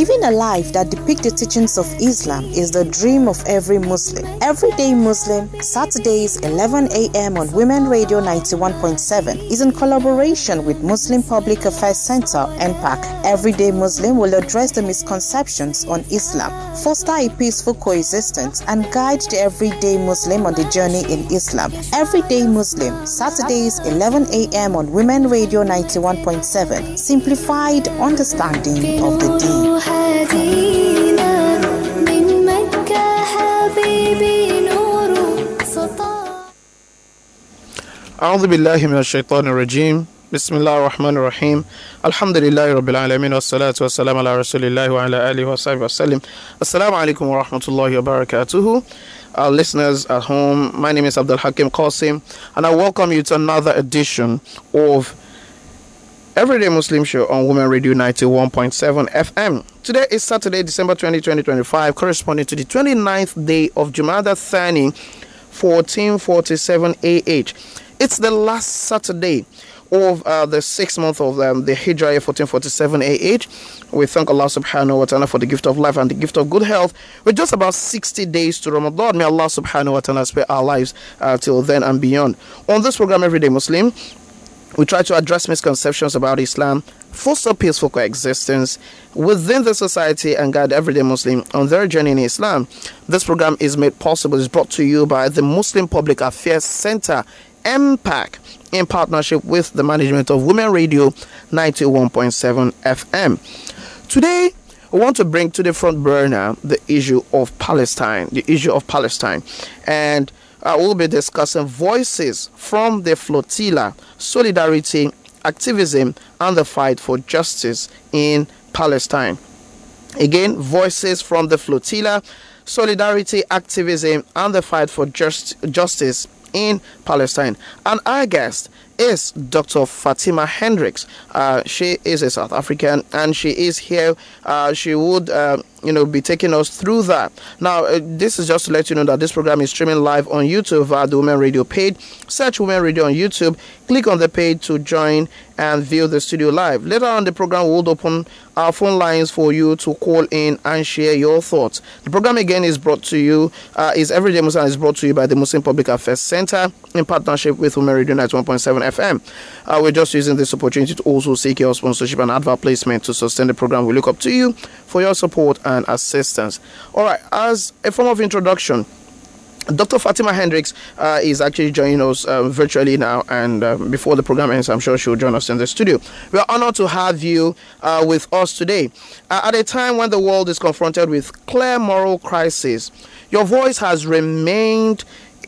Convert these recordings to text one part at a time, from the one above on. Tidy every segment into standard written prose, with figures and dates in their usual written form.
Living a life that depicts the teachings of Islam is the dream of every Muslim. Everyday Muslim, Saturdays 11 a.m. on Women Radio 91.7 is in collaboration with Muslim Public Affairs Center, NPAC. Everyday Muslim will address the misconceptions on Islam, foster a peaceful coexistence, and guide the everyday Muslim on the journey in Islam. Everyday Muslim, Saturdays 11 a.m. on Women Radio 91.7. Simplified understanding of the deen. أعوذ بالله من الشيطان الرجيم بسم الله الرحمن الرحيم الحمد لله رب العالمين والصلاة والسلام على رسول الله وعلى آله وصحبه وسلم. Assalamu alaikum wa rahmatullahi wa barakatuhu. Our listeners at home, my name is Abdul Hakim Qasim, and I welcome you to another edition of Everyday Muslim Show on Women Radio 91.7 FM. Today is Saturday, December 20, 2025, corresponding to the 29th day of Jumada Thani, 1447 AH. It's the last Saturday of the 6th month of the Hijrah 1447 AH. We thank Allah subhanahu wa ta'ala for the gift of life and the gift of good health. We're just about 60 days to Ramadan. May Allah subhanahu wa ta'ala spare our lives till then and beyond. On this program, Everyday Muslim, we try to address misconceptions about Islam, foster peaceful coexistence within the society, and guide everyday Muslim on their journey in Islam. This program is made possible, is brought to you by the Muslim Public Affairs Center, MPAC, in partnership with the management of Women Radio 91.7 FM. Today, we want to bring to the front burner the issue of Palestine, and we'll be discussing voices from the flotilla, solidarity, activism, and the fight for justice in Palestine. Again, voices from the flotilla, solidarity, activism, and the fight for justice in Palestine. And our guest is Dr. Fatima Hendricks. She is a South African, and she is here. She would be taking us through that. Now, this is just to let you know that this program is streaming live on YouTube via the Women Radio page. Search Women Radio on YouTube, click on the page to join and view the studio live. Later on the program, we'll open our phone lines for you to call in and share your thoughts. The program again is brought to you, is Everyday Muslim, is brought to you by the Muslim Public Affairs Center in partnership with Women Radio 91.7 FM. We're just using this opportunity to also seek your sponsorship and advert placement to sustain the program. We look up to you for your support and assistance. All right, as a form of introduction, Dr. Fatima Hendricks is actually joining us virtually now, and before the program ends, I'm sure she'll join us in the studio. We are honored to have you with us today. At a time when the world is confronted with clear moral crisis, your voice has remained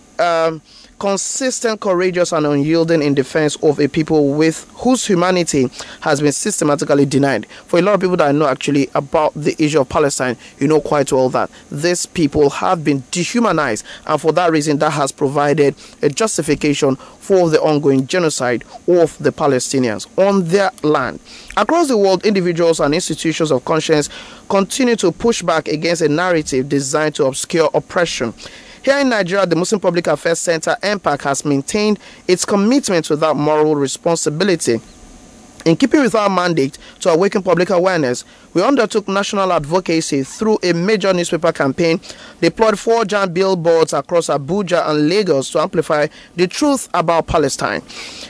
consistent, courageous, and unyielding in defense of a people with whose humanity has been systematically denied. For a lot of people that know actually about the issue of Palestine, you know quite well that these people have been dehumanized, and for that reason, that has provided a justification for the ongoing genocide of the Palestinians on their land. Across the world, individuals and institutions of conscience continue to push back against a narrative designed to obscure oppression. Here in Nigeria, the Muslim Public Affairs Center, MPAC, has maintained its commitment to that moral responsibility. In keeping with our mandate to awaken public awareness, we undertook national advocacy through a major newspaper campaign, deployed 4 giant billboards across Abuja and Lagos to amplify the truth about Palestine.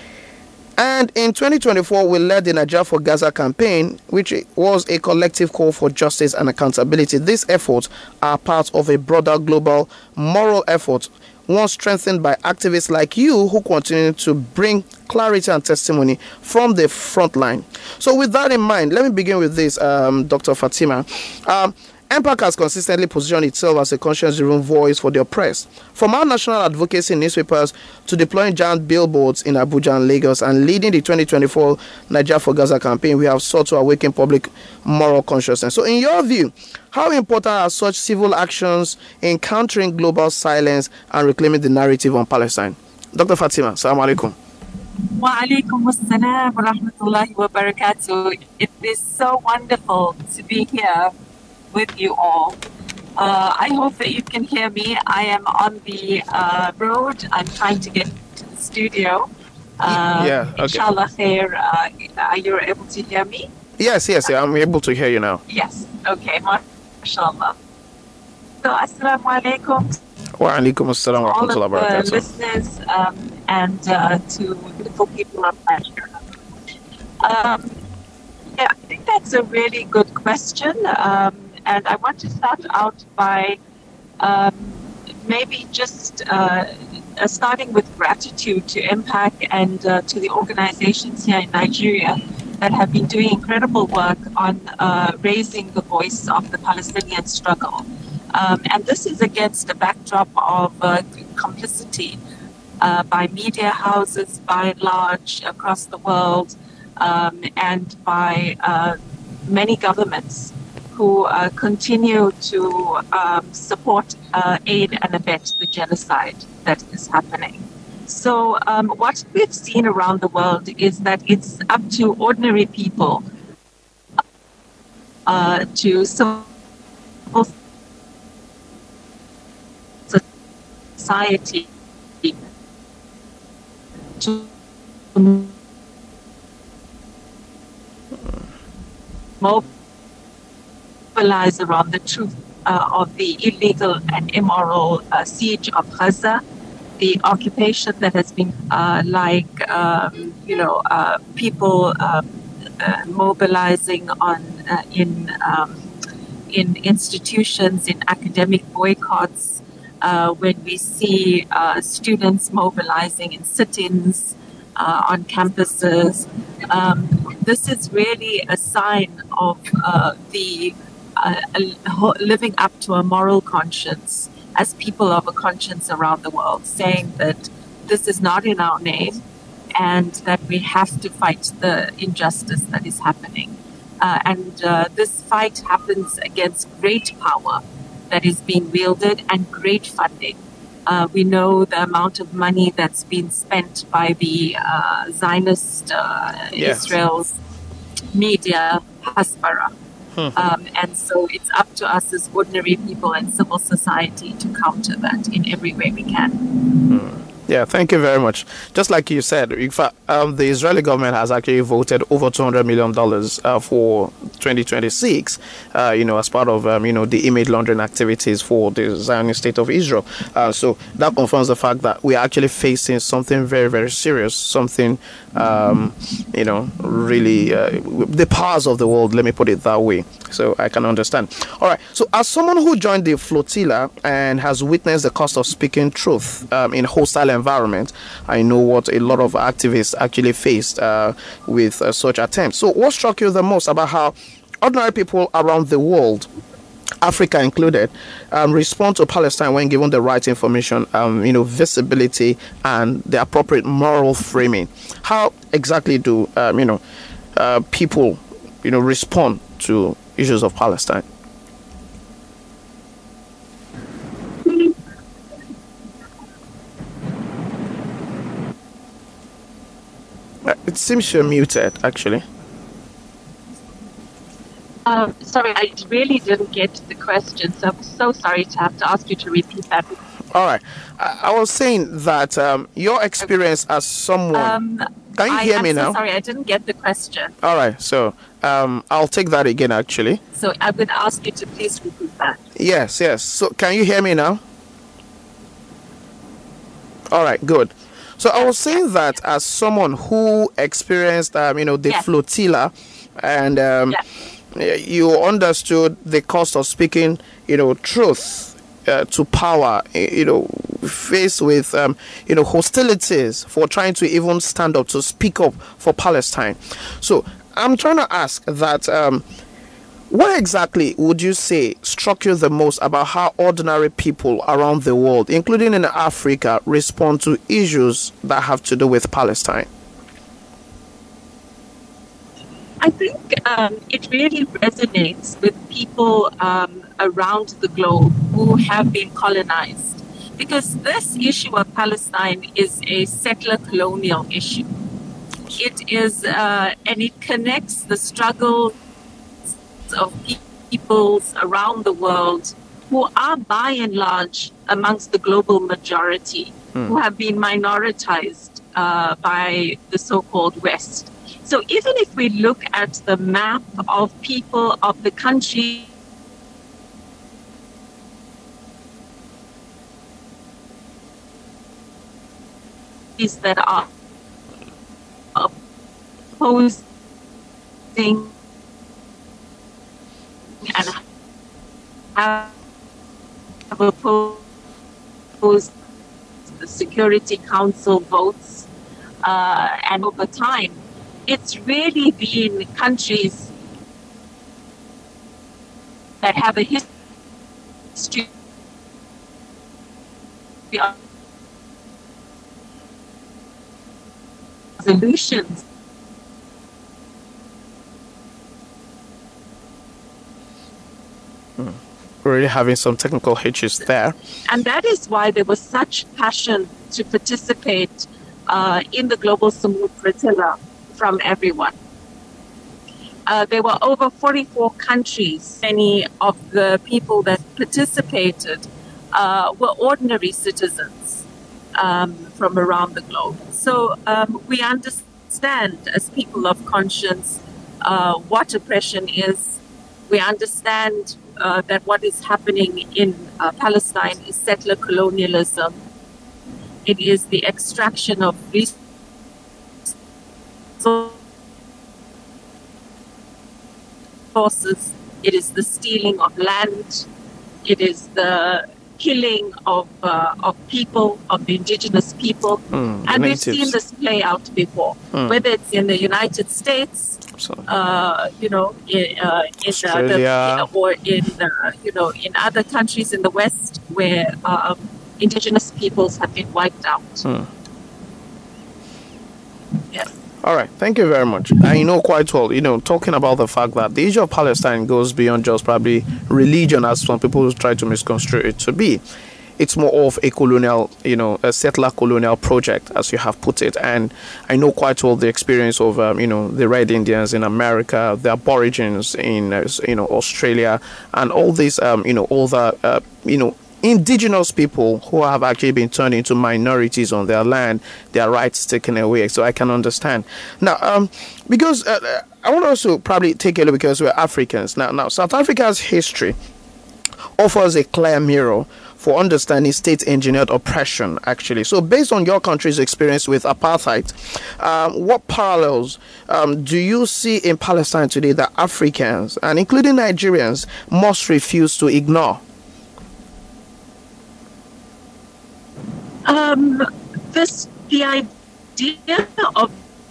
And in 2024, we led the Nigeria for Gaza campaign, which was a collective call for justice and accountability. These efforts are part of a broader global moral effort, one strengthened by activists like you who continue to bring clarity and testimony from the front line. So with that in mind, let me begin with this, Dr. Fatima. MPAC has consistently positioned itself as a conscience-driven voice for the oppressed. From our national advocacy in newspapers to deploying giant billboards in Abuja and Lagos and leading the 2024 Nigeria for Gaza campaign, we have sought to awaken public moral consciousness. So in your view, how important are such civil actions in countering global silence and reclaiming the narrative on Palestine? Dr. Fatima, assalamu alaikum. Wa alaikum assalam wa rahmatullahi wa barakatuh. It is so wonderful to be here with you all. I hope that you can hear me. I am on the road. I'm trying to get to the studio. Okay. Inshallah khair. You're able to hear me? Yes, I'm able to hear you now. Yes. Okay, mashallah. So, assalamu alaikum Wa alaikum assalam wa all rahmatullahi of wa the barakatuh. listeners and to beautiful people of Nigeria. Yeah, I think that's a really good question. And I want to start out by maybe just starting with gratitude to Impact and to the organizations here in Nigeria that have been doing incredible work on raising the voice of the Palestinian struggle. And this is against a backdrop of complicity by media houses by and large across the world and by many governments who continue to support, aid, and abet the genocide that is happening. So, what we've seen around the world is that it's up to ordinary people to civil society to mobilize around the truth of the illegal and immoral siege of Gaza, the occupation that has been people mobilizing on in institutions, in academic boycotts, when we see students mobilizing in sit-ins on campuses. This is really a sign of the living up to a moral conscience as people of a conscience around the world, saying that this is not in our name and that we have to fight the injustice that is happening. And this fight happens against great power that is being wielded and great funding. We know the amount of money that's been spent by the Zionist Israel's media, Hasbara. And so it's up to us as ordinary people and civil society to counter that in every way we can. Yeah, thank you very much. Just like you said, in fact, the Israeli government has actually voted over $200 million for 2026, as part of, the image laundering activities for the Zionist state of Israel. So that confirms the fact that we are actually facing something very, very serious, something, really, the powers of the world, let me put it that way. So I can understand. All right. So as someone who joined the flotilla and has witnessed the cost of speaking truth in hostile environment, I know what a lot of activists actually faced with such attempts. So what struck you the most about how ordinary people around the world, Africa included, respond to Palestine when given the right information, visibility and the appropriate moral framing? How exactly do people respond to issues of Palestine? It seems you're muted, actually. Sorry, I really didn't get the question, so I'm so sorry to have to ask you to repeat that. All right. I was saying that your experience as someone... Can you hear me now? I'm so sorry, I didn't get the question. All right, so I'll take that again, actually. So I'm going to ask you to please repeat that. Yes. So can you hear me now? All right, good. So I was saying that as someone who experienced, the flotilla, and you understood the cost of speaking, truth to power, faced with, hostilities for trying to even stand up to speak up for Palestine. So I'm trying to ask that, what exactly would you say struck you the most about how ordinary people around the world, including in Africa, respond to issues that have to do with Palestine? I think it really resonates with people around the globe who have been colonized, because this issue of Palestine is a settler colonial issue. It is, and it connects the struggles of peoples around the world who are by and large amongst the global majority, who have been minoritized by the so-called West. So even if we look at the map of people of the countries countries that are opposing and have opposed the Security Council votes, and over time, it's really been countries that have a history of solutions. We're really having some technical hitches there. And that is why there was such passion to participate in the Global Samud Flotilla from everyone. There were over 44 countries. Many of the people that participated were ordinary citizens from around the globe. So we understand as people of conscience what oppression is. We understand that what is happening in Palestine is settler colonialism. It is the extraction of resources. It is the stealing of land. It is the killing of people, of the indigenous people. And we've seen this play out before, whether it's in the United States, in Australia, or in in other countries in the West where indigenous peoples have been wiped out. Yes. All right, thank you very much. I know quite well, talking about the fact that the issue of Palestine goes beyond just probably religion, as some people try to misconstrue it to be. It's more of a colonial, a settler colonial project, as you have put it. And I know quite well the experience of, the Red Indians in America, the Aborigines in, Australia, and all these, all the, indigenous people who have actually been turned into minorities on their land, their rights taken away. So I can understand. Now, because I want to also probably take a look, because we're Africans. Now, South Africa's history offers a clear mirror for understanding state-engineered oppression, actually. So based on your country's experience with apartheid, what parallels do you see in Palestine today that Africans, and including Nigerians, must refuse to ignore? The idea of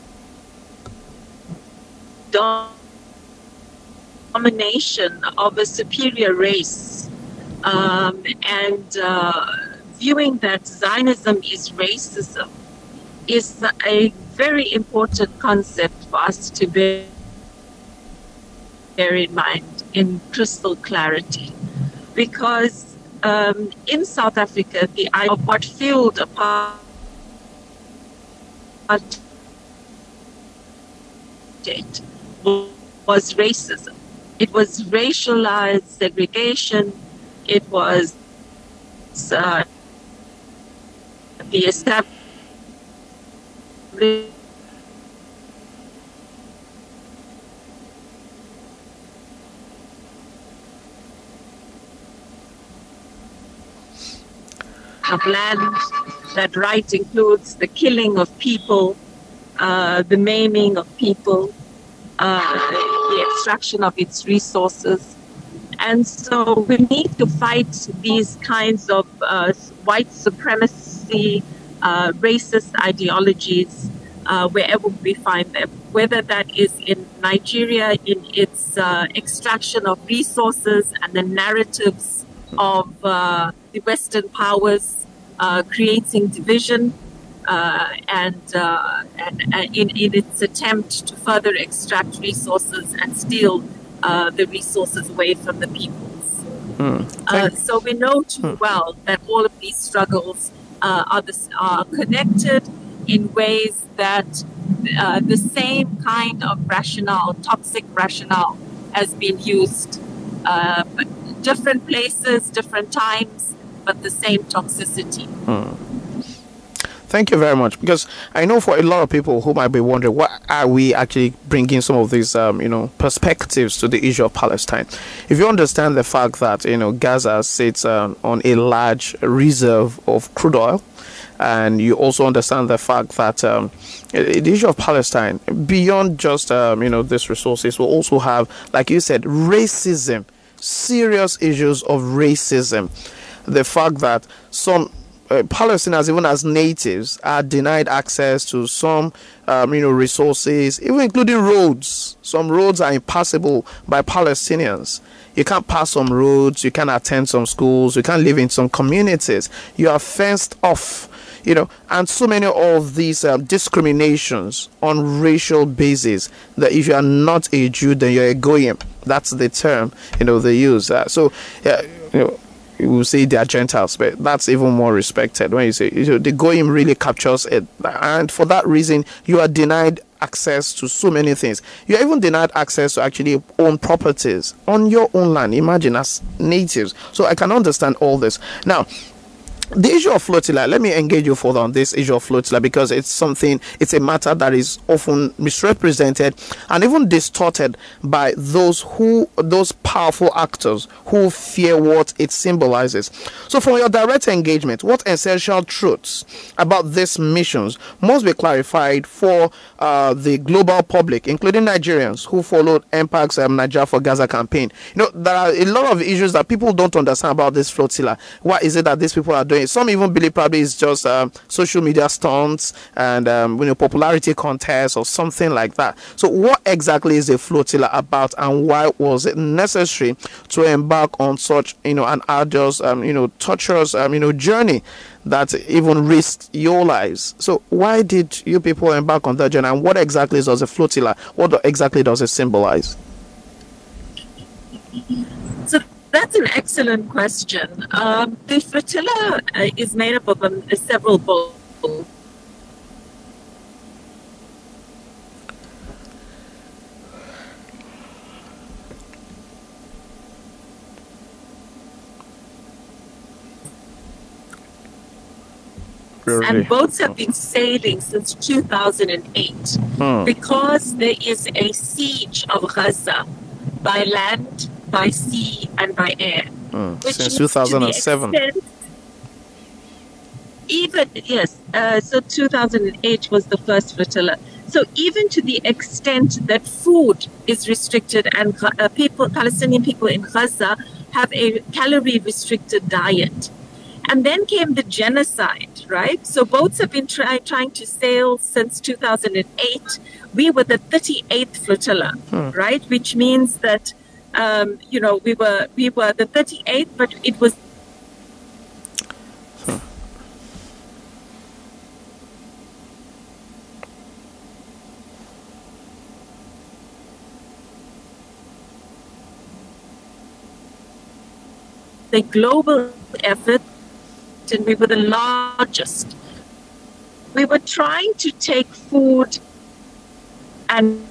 domination of a superior race, and viewing that Zionism is racism, is a very important concept for us to bear in mind in crystal clarity, because in South Africa, the idea of what fueled apartheid was racism. It was racialized segregation. It was the establishment of land. That right includes the killing of people, the maiming of people, the extraction of its resources. And so we need to fight these kinds of white supremacy, racist ideologies wherever we find them, whether that is in Nigeria in its extraction of resources and the narratives of the Western powers creating division, and in its attempt to further extract resources and steal the resources away from the peoples. So we know too well that all of these struggles are connected in ways that the same kind of rationale, toxic rationale, has been used. Different places, different times, but the same toxicity. Thank you very much, because I know for a lot of people who might be wondering, why are we actually bringing some of these, perspectives to the issue of Palestine? If you understand the fact that, Gaza sits on a large reserve of crude oil, and you also understand the fact that the issue of Palestine, beyond just these resources, will also have, like you said, racism, serious issues of racism. The fact that some Palestinians, even as natives, are denied access to some resources, even including roads. Some roads are impassable by Palestinians. You can't pass some roads, you can't attend some schools, you can't live in some communities. You are fenced off, and so many of these discriminations on racial basis, that if you are not a Jew, then you're a goyim. That's the term, they use. You will say they are Gentiles, but that's even more respected when you say the goyim really captures it, and for that reason you are denied access to so many things. You are even denied access to actually own properties on your own land. Imagine, as natives. So I can understand all this. Now, the issue of flotilla, let me engage you further on this issue of flotilla, because it's a matter that is often misrepresented and even distorted by those powerful actors who fear what it symbolizes. So from your direct engagement, what essential truths about these missions must be clarified for the global public, including Nigerians who followed MPAC's Nigeria for Gaza campaign? There are a lot of issues that people don't understand about this flotilla. What is it that these people are doing? Some even believe probably it's just social media stunts and popularity contests or something like that. So what exactly is a flotilla about, and why was it necessary to embark on such an arduous torturous journey that even risked your lives? So why did you people embark on that journey, and what exactly does a flotilla, what exactly does it symbolize? So that's an excellent question. The flotilla is made up of several boats. And boats have been sailing since 2008 because there is a siege of Gaza by land, by sea, and by air. Since 2007. So 2008 was the first flotilla. So even to the extent that food is restricted, and Palestinian people in Gaza have a calorie-restricted diet. And then came the genocide, right? So boats have been trying to sail since 2008. We were the 38th flotilla, right? Which means that, we were the 38th, but it was the global effort, and we were the largest. We were trying to take food and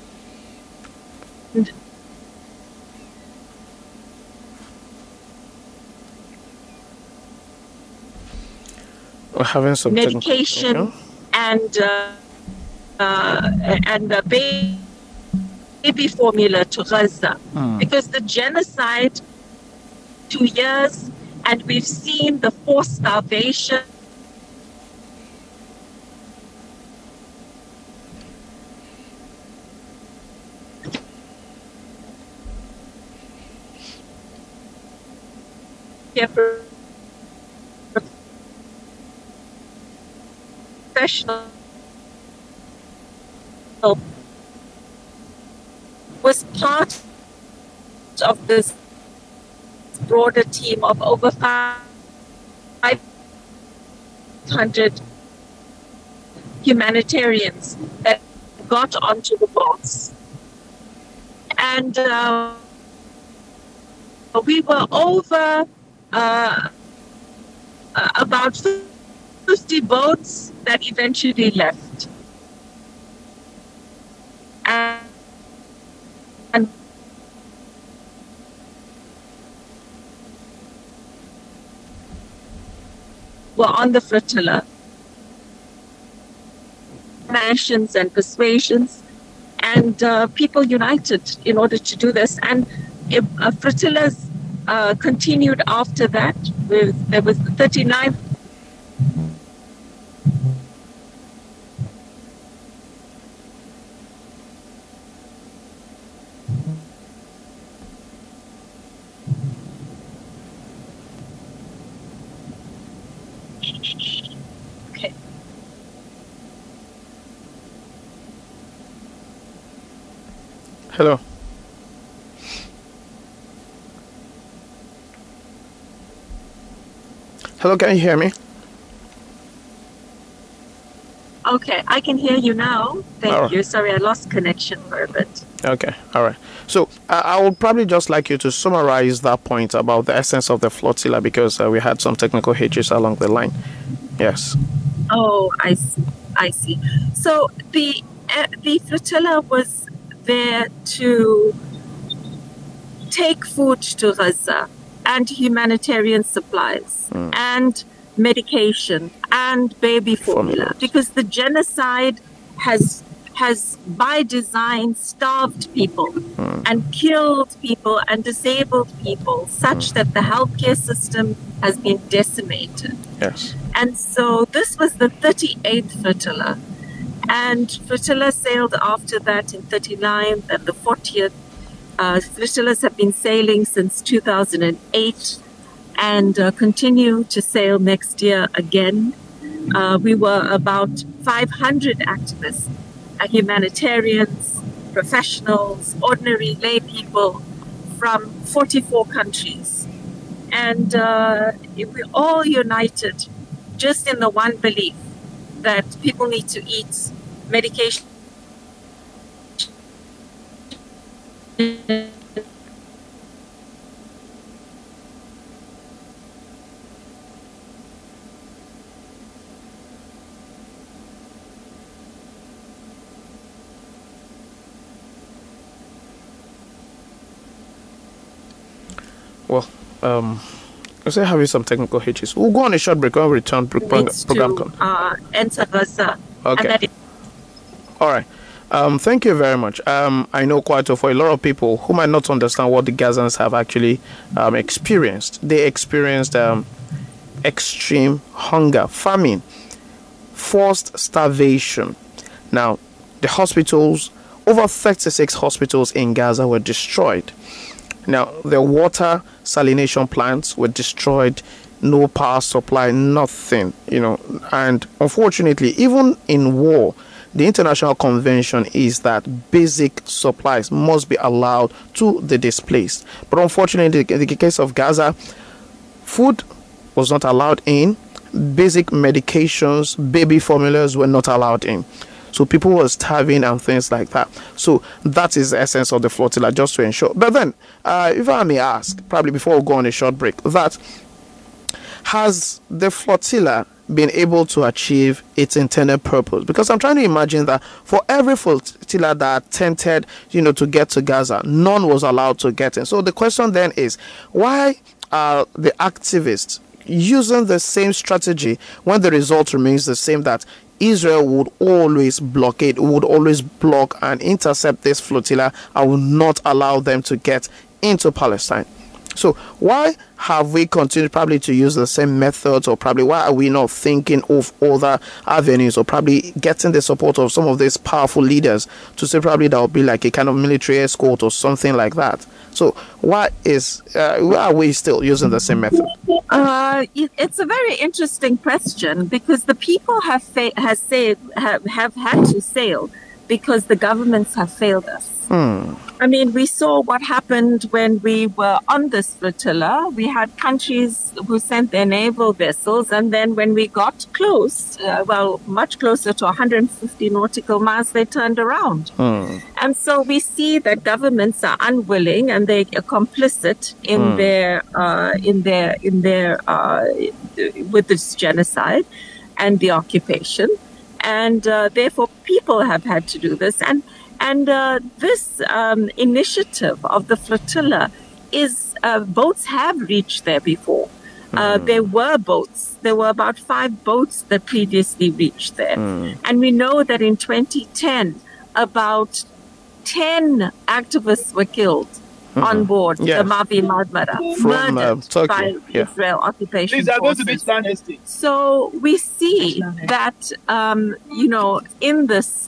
we're having some medication and baby formula to Gaza because the genocide 2 years. And we've seen the forced starvation. Professional was part of this broader team of over 500 humanitarians that got onto the boats. And we were over about 50 boats that eventually left. And were on the flotilla. Nations and persuasions, and people united in order to do this. And flotillas continued after that. There was the 39th Hello. Hello, can you hear me? Okay, I can hear you now. Thank All right. you. Sorry, I lost connection for a bit. Okay, all right. So I would probably just like you to summarize that point about the essence of the flotilla, because we had some technical hitches along the line. Yes. Oh, I see. So the flotilla was there to take food to Gaza and humanitarian supplies and medication and baby formula, because the genocide has by design starved people and killed people and disabled people such that the healthcare system has been decimated. Yes. And so this was the 38th flotilla, and flotilla sailed after that in 39 and the 40th. Flotillas have been sailing since 2008 and continue to sail next year again. We were about 500 activists, humanitarians, professionals, ordinary lay people from 44 countries. And we're all united just in the one belief that people need to eat medication. Well, we're still having some technical hitches. We'll go on a short break. When we return, program. Enter Gaza. Okay. All right. Thank you very much. I know quite for a lot of people who might not understand what the Gazans have actually experienced. They experienced extreme hunger, famine, forced starvation. Now, the hospitals, over 36 hospitals in Gaza were destroyed. Now, the water salination plants were destroyed, no power supply, nothing, and unfortunately, even in war, the international convention is that basic supplies must be allowed to the displaced. But unfortunately, in the case of Gaza, food was not allowed in, basic medications, baby formulas were not allowed in. So people were starving and things like that. So that is the essence of the flotilla, just to ensure. But then, if I may ask, probably before we go on a short break, that has the flotilla been able to achieve its intended purpose? Because I'm trying to imagine that for every flotilla that attempted, to get to Gaza, none was allowed to get in. So the question then is, why are the activists using the same strategy when the result remains the same, that Israel would always blockade, would always block and intercept this flotilla and will not allow them to get into Palestine? So why have we continued probably to use the same methods, or probably why are we not thinking of other avenues, or probably getting the support of some of these powerful leaders to say probably that will be like a kind of military escort or something like that? So why are we still using the same method? It's a very interesting question, because the people have had to sail because the governments have failed us. I mean, we saw what happened when we were on this flotilla. We had countries who sent their naval vessels, and then when we got close, much closer to 150 nautical miles, they turned around. And so we see that governments are unwilling and they are complicit in with this genocide and the occupation, and therefore people have had to do this. And this initiative of the flotilla is boats have reached there before. There were boats. There were about 5 boats that previously reached there. And we know that in 2010, about 10 activists were killed on board the Mavi Marmara, murdered by Israel occupation forces. So we see that, in this,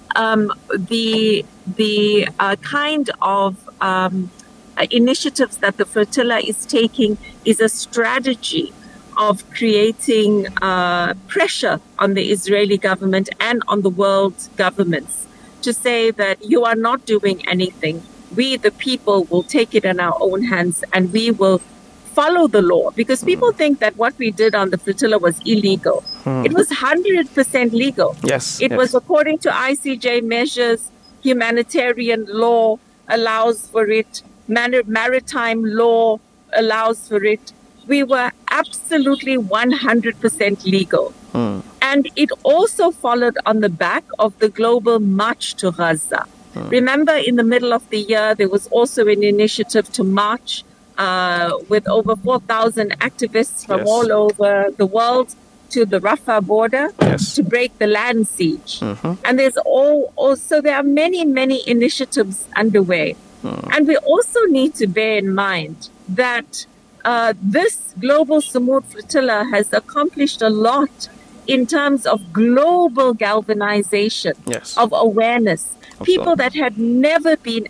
the kind of initiatives that the flotilla is taking is a strategy of creating pressure on the Israeli government and on the world governments to say that you are not doing anything. We, the people, will take it in our own hands and we will follow the law, because people think that what we did on the flotilla was illegal. It was 100% legal. Yes. It was according to ICJ measures, humanitarian law allows for it, maritime law allows for it. We were absolutely 100% legal. And it also followed on the back of the global march to Gaza. Remember, in the middle of the year, there was also an initiative to march with over 4,000 activists from all over the world to the Rafah border to break the land siege. And there's also there are many, many initiatives underway. And we also need to bear in mind that this global Samud flotilla has accomplished a lot in terms of global galvanization of awareness. People that had never been,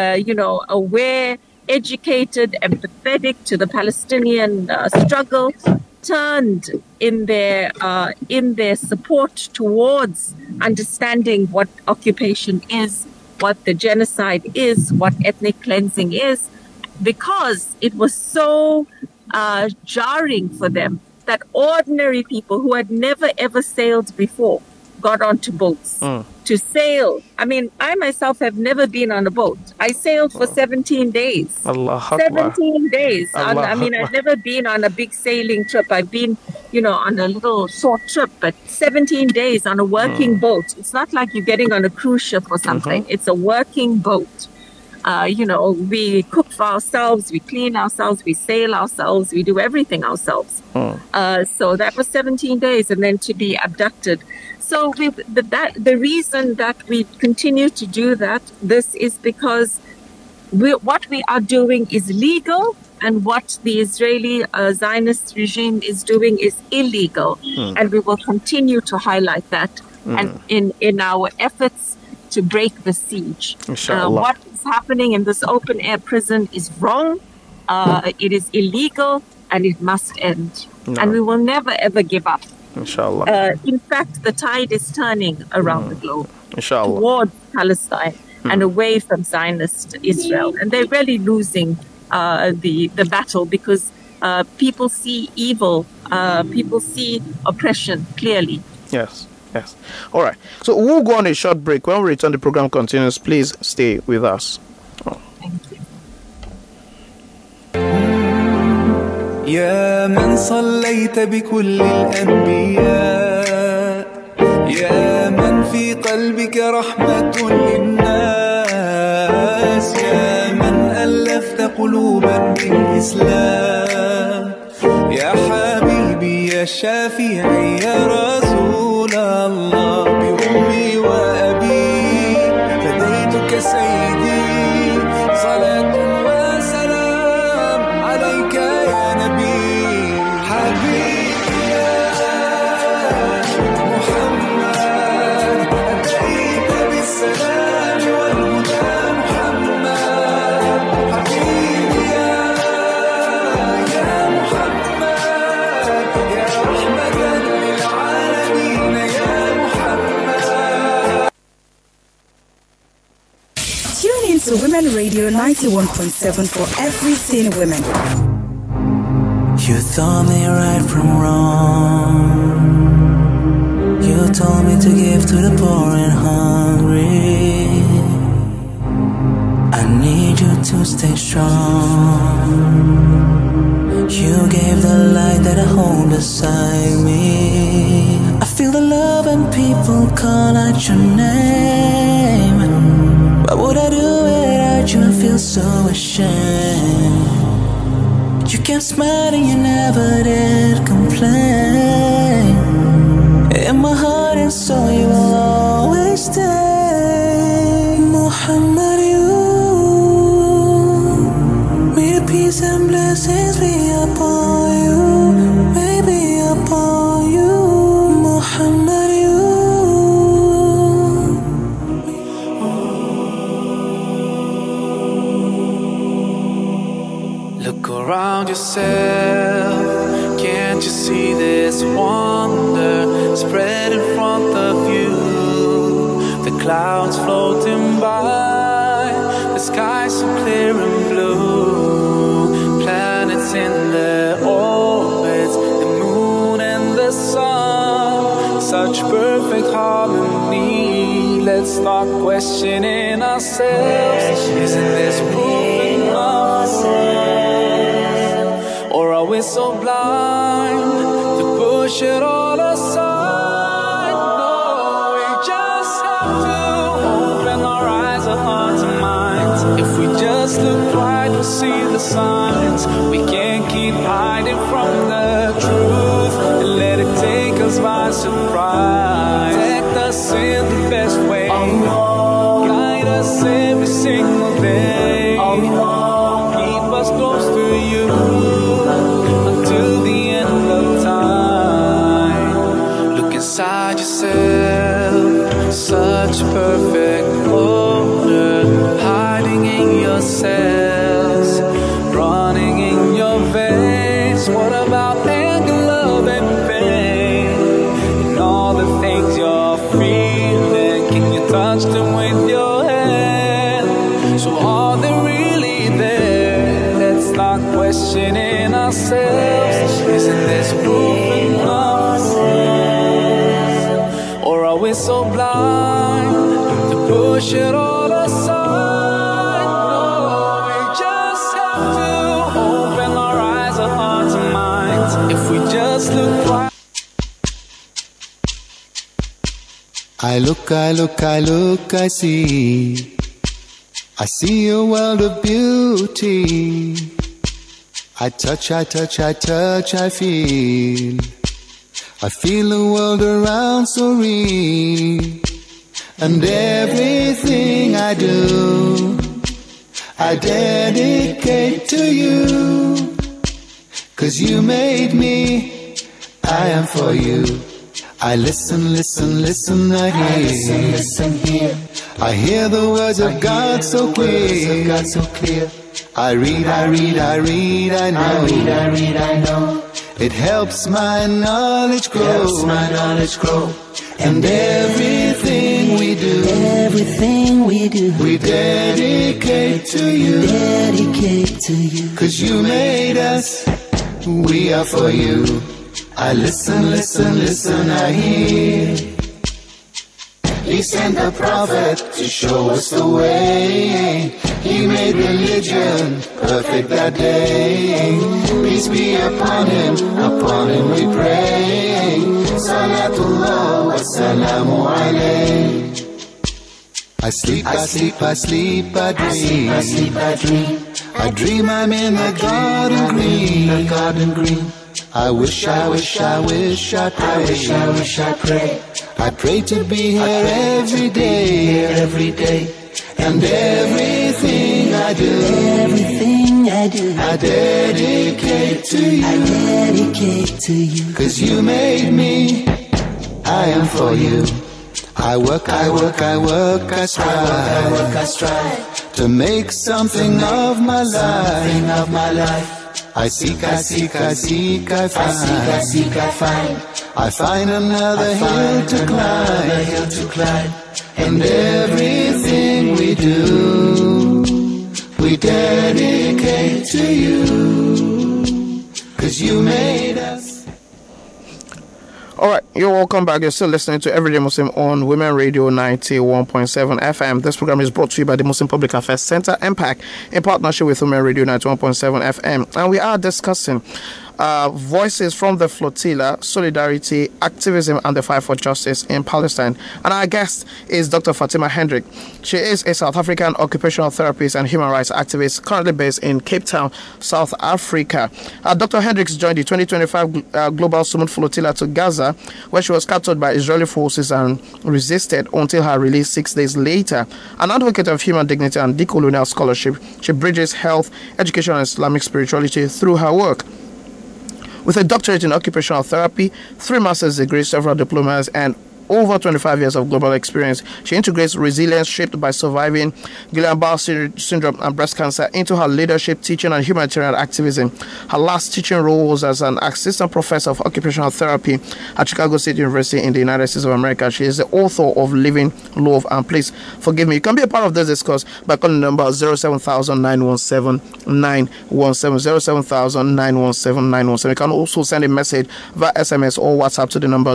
aware, educated, empathetic to the Palestinian struggle, turned in their support towards understanding what occupation is, what the genocide is, what ethnic cleansing is, because it was so jarring for them that ordinary people who had never ever sailed before got onto boats to sail. I mean, I myself have never been on a boat. I sailed for 17 days. 17 days. I mean, I've never been on a big sailing trip. I've been, on a little short trip, but 17 days on a working boat. It's not like you're getting on a cruise ship or something. It's a working boat. We cook for ourselves, we clean ourselves, we sail ourselves, we do everything ourselves. So that was 17 days, and then to be abducted. So the reason that we continue to do this is because what we are doing is legal, and what the Israeli Zionist regime is doing is illegal. And we will continue to highlight that and in our efforts to break the siege. What is happening in this open air prison is wrong. It is illegal, and it must end. And we will never ever give up. Inshallah. In fact, the tide is turning around the globe Inshallah. toward Palestine and away from Zionist Israel. And they're really losing the battle because people see evil, people see oppression clearly. Yes. All right. So we'll go on a short break. When we return, the program continues. Please stay with us. Thank you. يا من صليت بكل الأنبياء، يا من في قلبك رحمة للناس، يا من ألفت قلوبا بالإسلام، يا حبيبي يا شافعي يا رسول الله، بأمي وأبي فديتك سيدي، صلاة وسلام عليك يا نبي، حبيبي يا محمد، أتيت بالسلام والهدى محمد، حبيبي يا محمد، يا رحمة للعالمين يا محمد. Tune in to Women Radio 91.7 for everything women. You taught me right from wrong. You told me to give to the poor and hungry. I need you to stay strong. You gave the light that I hold beside me. I feel the love and people call out your name. What would I do without you? I feel so ashamed. You kept smiling, you never did complain. In my heart and soul you will always stay. Muhammad, may the peace and blessings be upon you, may be upon you. Muhammad, look around yourself, can't you see this wonder spread in front of you? The clouds floating by, the sky so clear and blue, planets in their orbits, the moon and the sun, such perfect harmony. Let's start questioning ourselves. Isn't this proof enough for us? Or are we so blind to push it all aside? No, we just have to open our eyes, our hearts and minds. If we just look right, we'll see the signs. We can't keep hiding from the truth and let it take us by surprise. Protect us in the best way. Guide us every single day. Keep us close to you until the end of time. Look inside yourself, such perfect order, hiding in your cells, running in your veins. What about anger, love and pain, and all the things you're feeling? Can you touch them with your hand? So are they really there? Let's start questioning ourselves. Isn't this proof enough? Or are we so blind to push it all aside? No, we just have to open our eyes, our hearts and minds. If we just look right. I look, I see. I see a world of beauty. I touch, I feel. I feel the world around so real. And everything I do, I dedicate to you. 'Cause you made me, I am for you. I listen, I hear. I hear the words of God so clear. I read, I know. It helps my knowledge grow. And everything we do, we dedicate to you. 'Cause you made us, we are for you. I listen, I hear. He sent the prophet to show us the way. He made religion perfect that day. Peace be upon him we pray. Salatullah wa salamu alayh. I sleep, I dream. I dream I'm in the garden green. I wish I pray. I pray to be here every day. And everything I do, I dedicate to you. 'Cause you made me, I am for you. I work, I strive to make something of my life. I seek, I find. I find another hill to climb. And everything we do, we dedicate to you. 'Cause you made us. All right, you're welcome back. You're still listening to Everyday Muslim on Women Radio 91.7 FM. This program is brought to you by the Muslim Public Affairs Center, MPAC, in partnership with Women Radio 91.7 FM. And we are discussing voices from the flotilla, solidarity, activism, and the fight for justice in Palestine. And our guest is Dr. Fatima Hendrick. She is a South African occupational therapist and human rights activist currently based in Cape Town, South Africa. Dr. Hendricks joined the 2025 Global Summit Flotilla to Gaza, where she was captured by Israeli forces and resisted until her release 6 days later. An advocate of human dignity and decolonial scholarship, she bridges health, education, and Islamic spirituality through her work. With a doctorate in occupational therapy, 3 master's degrees, several diplomas, and over 25 years of global experience. She integrates resilience shaped by surviving Guillain-Barré syndrome and breast cancer into her leadership, teaching, and humanitarian activism. Her last teaching role was as an assistant professor of occupational therapy at Chicago State University in the United States of America. She is the author of Living, Love, and Please Forgive Me. You can be a part of this discourse by calling the number 07000-917-917, 07000-917-917. You can also send a message via SMS or WhatsApp to the number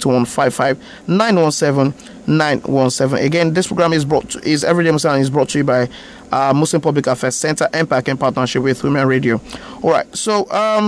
08155-917-917. Again, this program is Everyday Muslim and is brought to you by Muslim Public Affairs Center, MPAC, in partnership with Women Radio. All right, so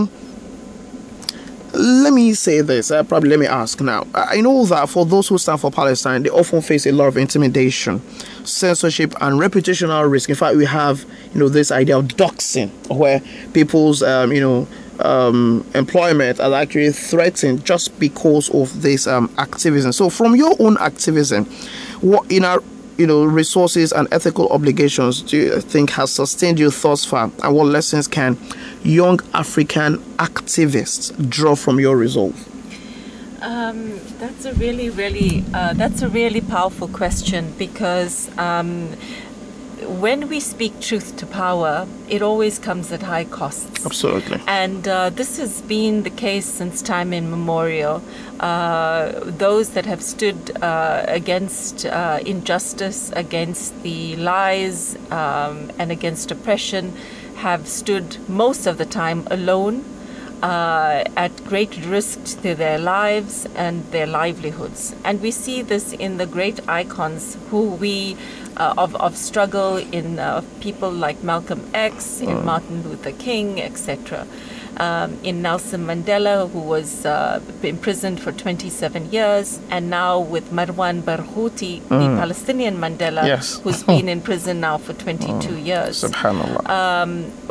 let me say this. Let me ask now. I know that for those who stand for Palestine, they often face a lot of intimidation, censorship, and reputational risk. In fact, we have, this idea of doxing, where people's, employment are actually threatened just because of this activism. So, from your own activism, what resources and ethical obligations do you think has sustained you thus far, and what lessons can young African activists draw from your resolve? That's a really powerful question, because when we speak truth to power, it always comes at high costs. Absolutely. And this has been the case since time immemorial. Those that have stood against injustice, against the lies, and against oppression have stood most of the time alone, at great risk to their lives and their livelihoods. And we see this in the great icons of struggle in people like Malcolm X, in Martin Luther King, etc. In Nelson Mandela, who was imprisoned for 27 years, and now with Marwan Barghouti, the Palestinian Mandela, yes. who's been in prison now for 22 years. Subhanallah.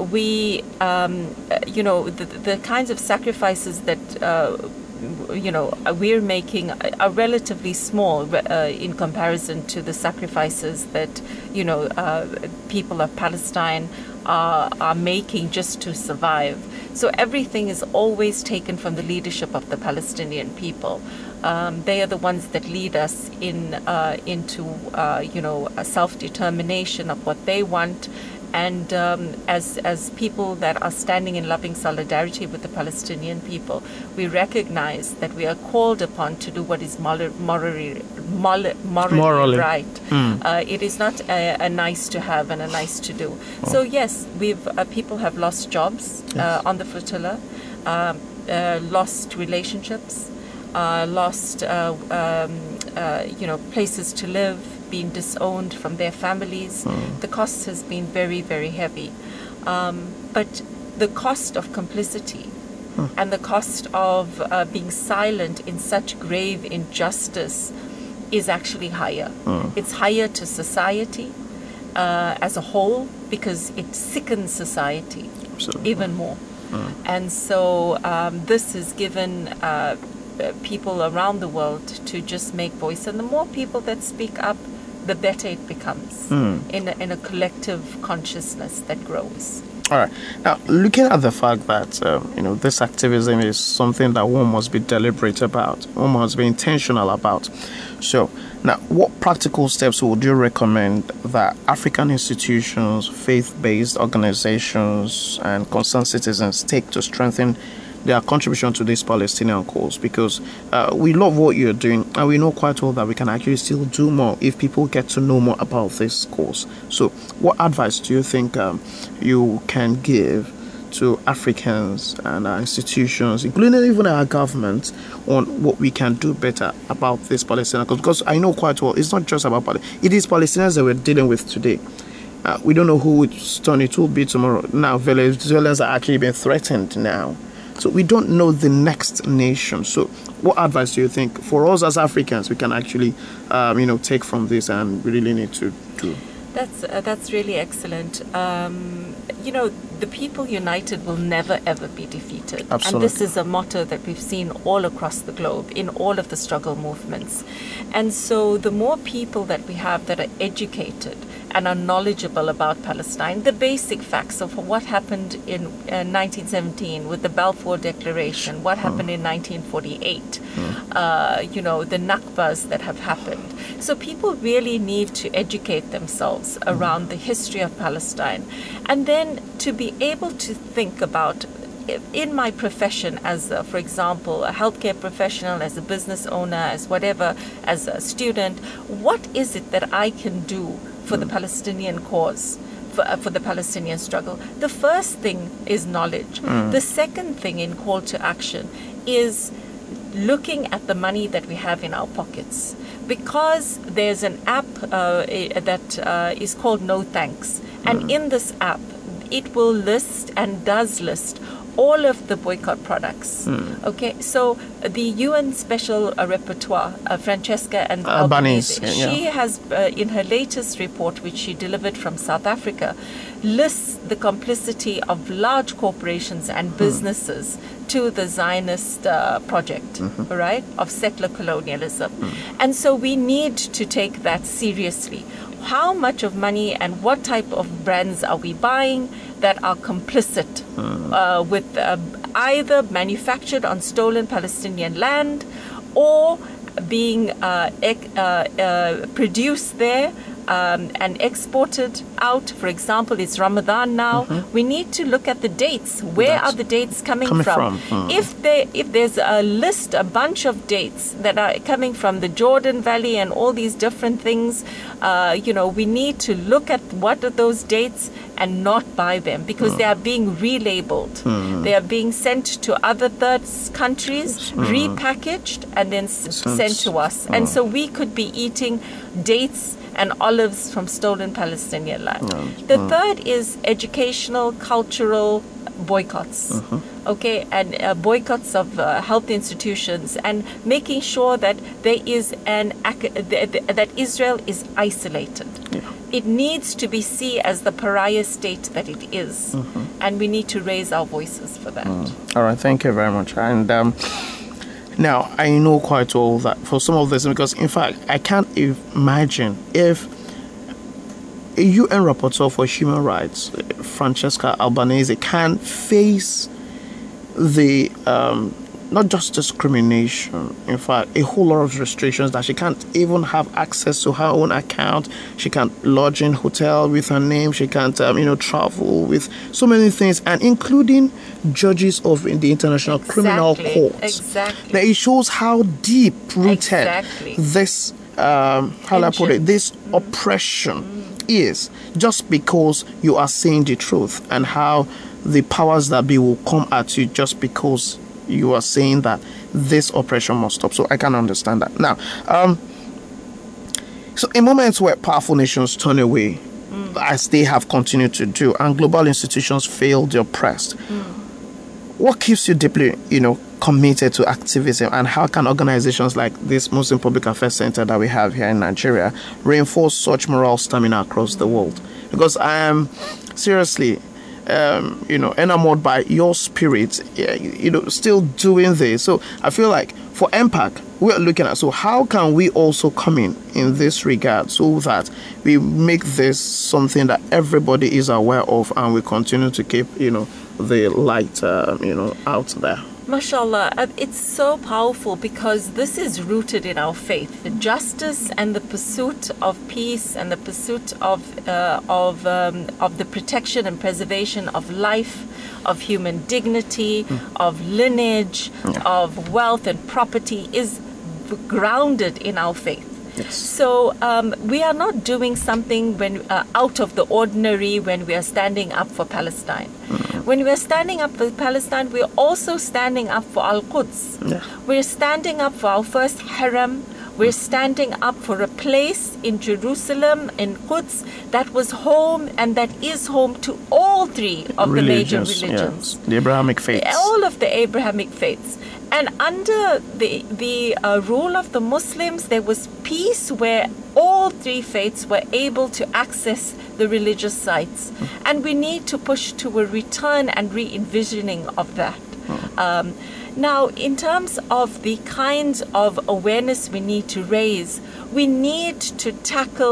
The kinds of sacrifices that we're making are relatively small in comparison to the sacrifices that people of Palestine are making just to survive. So everything is always taken from the leadership of the Palestinian people. They are the ones that lead us into a self-determination of what they want. And as people that are standing in loving solidarity with the Palestinian people, we recognize that we are called upon to do what is morally right. It is not a nice to have and a nice to do. So yes, people have lost jobs on the flotilla, lost relationships, lost places to live, being disowned from their families. The cost has been very, very heavy. But the cost of complicity and the cost of being silent in such grave injustice is actually higher. It's higher to society as a whole, because it sickens society even more. And so this has given people around the world to just make voice. And the more people that speak up, the better it becomes in a collective consciousness that grows. All right. Now, looking at the fact that, this activism is something that one must be deliberate about, one must be intentional about. So, now, what practical steps would you recommend that African institutions, faith-based organizations, and concerned citizens take to strengthen their contribution to this Palestinian cause? Because we love what you're doing, and we know quite well that we can actually still do more if people get to know more about this cause. So what advice do you think you can give to Africans and our institutions, including even our government, on what we can do better about this Palestinian cause? Because I know quite well, it's not just about Palestinians. It is Palestinians that we're dealing with today. We don't know who its turn it will be tomorrow. Now, Venezuelans are actually being threatened now. So we don't know the next nation. So what advice do you think for us as Africans we can actually, take from this, and we really need to do? That's really excellent. The people united will never ever be defeated. Absolutely. And this is a motto that we've seen all across the globe in all of the struggle movements. And so the more people that we have that are educated and are knowledgeable about Palestine, the basic facts of what happened in 1917 with the Balfour Declaration, what happened in 1948, the Nakbas that have happened. So people really need to educate themselves around the history of Palestine, and then to be able to think about, in my profession as, for example, a healthcare professional, as a business owner, as whatever, as a student, what is it that I can do for the Palestinian cause, for the Palestinian struggle? The first thing is knowledge. The second thing in call to action is looking at the money that we have in our pockets. Because there's an app that is called No Thanks. And in this app, it will list and does list all of the boycott products. Okay, so the UN Special Rapporteur, Francesca Albanese, she has, in her latest report, which she delivered from South Africa, lists the complicity of large corporations and businesses to the Zionist project, right, of settler colonialism. And so we need to take that seriously. How much of money and what type of brands are we buying that are complicit with either manufactured on stolen Palestinian land or being produced there and exported out? For example, it's Ramadan now. We need to look at the dates. Where are the dates coming from? If there's a bunch of dates that are coming from the Jordan Valley and all these different things, we need to look at what are those dates and not buy them, because they are being relabeled. They are being sent to other third countries, repackaged, and then sent to us. And so we could be eating dates and olives from stolen Palestinian land. The third is educational, cultural boycotts. Okay, and boycotts of health institutions, and making sure that there is that Israel is isolated. It needs to be seen as the pariah state that it is, and we need to raise our voices for that. All right, thank you very much. And now, I know quite well that for some of this, because in fact, I can't imagine if a UN rapporteur for human rights, Francesca Albanese, can face the not just discrimination, in fact, a whole lot of restrictions, that she can't even have access to her own account. She can't lodge in hotel with her name. She can't, travel with so many things, and including judges of the International Criminal Court. Exactly. Now, it shows how deep rooted this, this oppression is, just because you are saying the truth, and how the powers that be will come at you just because you are saying that this oppression must stop. So I can understand that. Now, so in moments where powerful nations turn away, as they have continued to do, and global institutions fail the oppressed, what keeps you deeply, committed to activism, and how can organizations like this Muslim Public Affairs Center that we have here in Nigeria reinforce such moral stamina across the world? Because I am seriously enamored by your spirit, still doing this. So I feel like for MPAC, we are looking at, so how can we also come in this regard, so that we make this something that everybody is aware of, and we continue to keep, the light, out there. Mashallah, it's so powerful, because this is rooted in our faith. The justice and the pursuit of peace, and the pursuit of the protection and preservation of life, of human dignity, of lineage, of wealth and property is grounded in our faith. Yes. So we are not doing something out of the ordinary when we are standing up for Palestine. When we are standing up for Palestine, we are also standing up for Al-Quds. We're standing up for our first haram. We're standing up for a place in Jerusalem, in Quds, that was home and that is home to all three of the major religions. Yes. The Abrahamic faiths. All of the Abrahamic faiths. And under the rule of the Muslims, there was peace where all three faiths were able to access the religious sites. And we need to push to a return and re-envisioning of that. Now, in terms of the kinds of awareness we need to raise, we need to tackle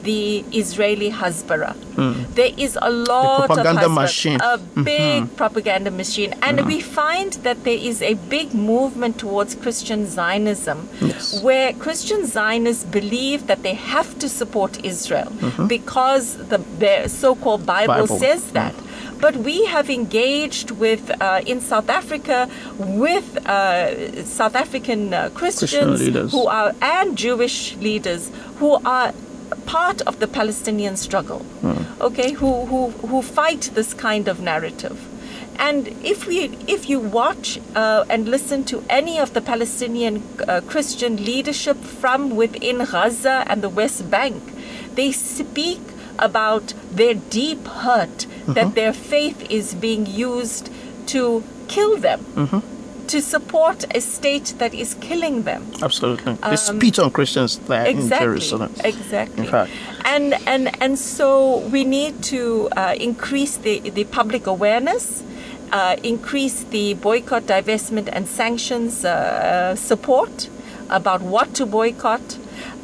the Israeli Hasbara. There is a lot propaganda of machine. A big propaganda machine. And we find that there is a big movement towards Christian Zionism, Yes. where Christian Zionists believe that they have to support Israel because their so-called Bible says that. But we have engaged with, in South Africa, with South African Christians leaders. who are, and Jewish leaders who are part of the Palestinian struggle, okay, who fight this kind of narrative. And if you watch and listen to any of the Palestinian Christian leadership from within Gaza and the West Bank, they speak about their deep hurt that their faith is being used to kill them, to support a state that is killing them. Absolutely. They spit on Christians there in Jerusalem. Exactly. In fact. And so we need to increase the public awareness, increase the boycott, divestment, and sanctions support about what to boycott.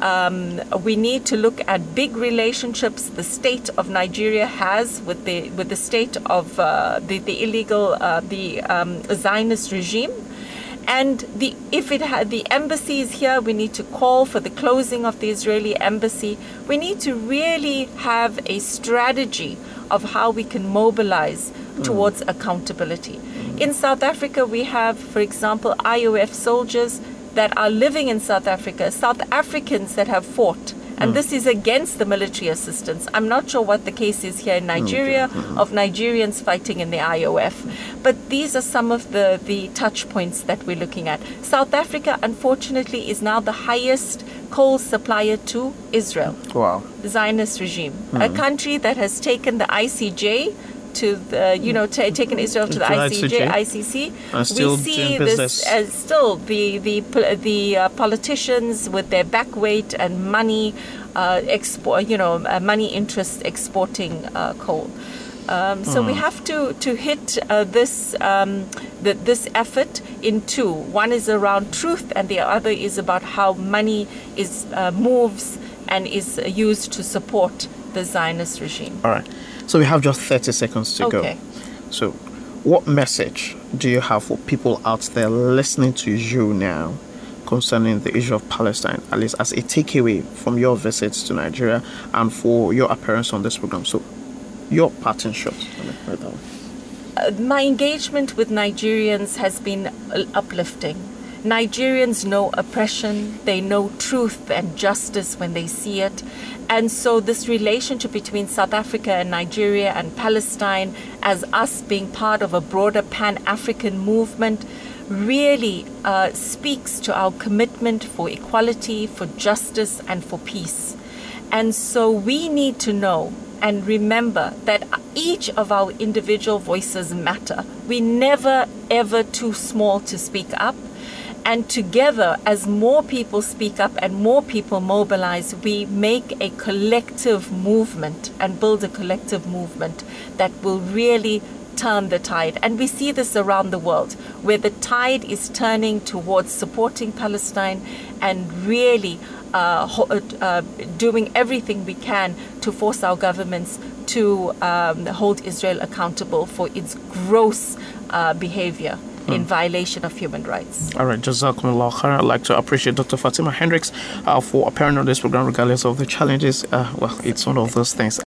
We need to look at big relationships the state of Nigeria has with the state of the illegal Zionist regime. And if the embassy is here, we need to call for the closing of the Israeli embassy. We need to really have a strategy of how we can mobilize towards accountability. In South Africa, we have, for example, IOF soldiers that are living in South Africa, South Africans that have fought. And this is against the military assistance. I'm not sure what the case is here in Nigeria of Nigerians fighting in the IOF. But these are some of the touch points that we're looking at. South Africa, unfortunately, is now the highest coal supplier to Israel. Wow. The Zionist regime. A country that has taken the ICJ to the, taken Israel to the ICC. Still we see doing this business. as still the politicians with their back weight and money, money interests exporting coal. So we have to hit this effort in two. One is around truth, and the other is about how money is moves and is used to support the Zionist regime. All right. So we have just 30 seconds to go. So what message do you have for people out there listening to you now concerning the issue of Palestine, at least as a takeaway from your visits to Nigeria and for your appearance on this program? So your parting shot. My engagement with Nigerians has been uplifting. Nigerians know oppression, they know truth and justice when they see it. And so this relationship between South Africa and Nigeria and Palestine, as us being part of a broader Pan-African movement, really speaks to our commitment for equality, for justice, and for peace. And so we need to know and remember that each of our individual voices matter. We're never, ever too small to speak up. And together, as more people speak up and more people mobilize, we make a collective movement and build a collective movement that will really turn the tide. And we see this around the world, where the tide is turning towards supporting Palestine and really doing everything we can to force our governments to hold Israel accountable for its gross behavior in violation of human rights. All right, Jazakumullah khairan. I'd like to appreciate Dr. Fatima Hendricks for appearing on this program regardless of the challenges. Well, it's one of those things.